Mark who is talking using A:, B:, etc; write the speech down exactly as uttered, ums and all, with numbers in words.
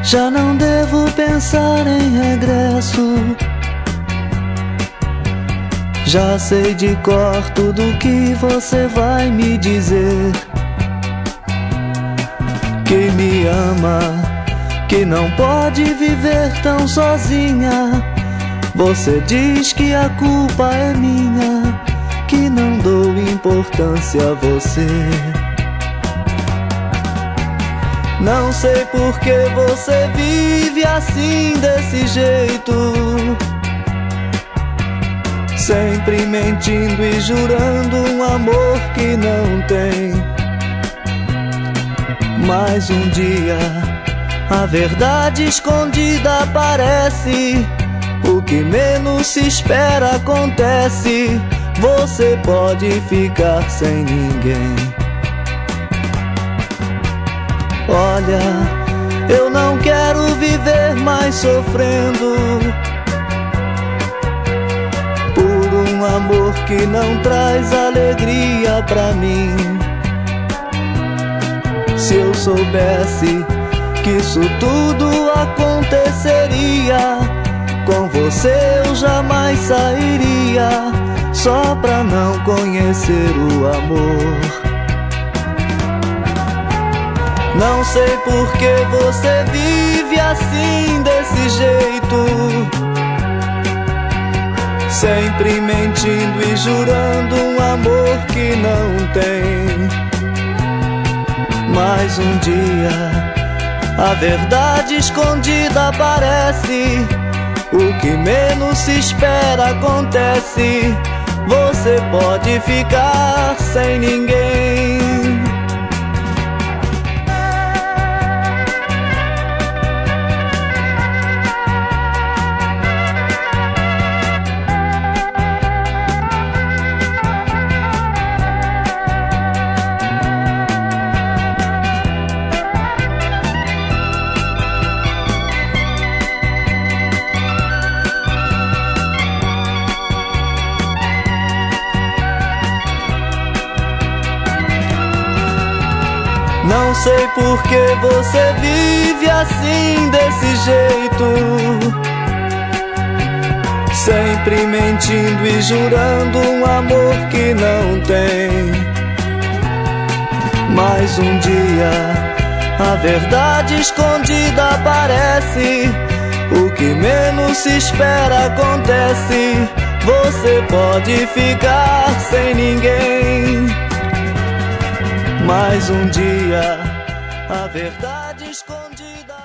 A: Já não devo pensar em regresso. Já sei de cor tudo que você vai me dizer. Que me ama, que não pode viver tão sozinha. Você diz que a culpa é minha, que não dou importância a você. Não sei por que você vive assim desse jeito, sempre mentindo e jurando um amor que não tem. Mas um dia a verdade escondida aparece. O que menos se espera acontece. Você pode ficar sem ninguém. Olha, eu não quero viver mais sofrendo por um amor que não traz alegria pra mim. Se eu soubesse que isso tudo aconteceria, com você eu jamais sairia, só pra não conhecer o amor. Não sei por que você vive assim desse jeito, sempre mentindo e jurando um amor que não tem. Mas um dia a verdade escondida aparece. O que menos se espera acontece. Você pode ficar sem ninguém. Não sei por que você vive assim desse jeito, sempre mentindo e jurando um amor que não tem. Mas um dia a verdade escondida aparece. O que menos se espera acontece. Você pode ficar sem ninguém. Mas um dia a verdade escondida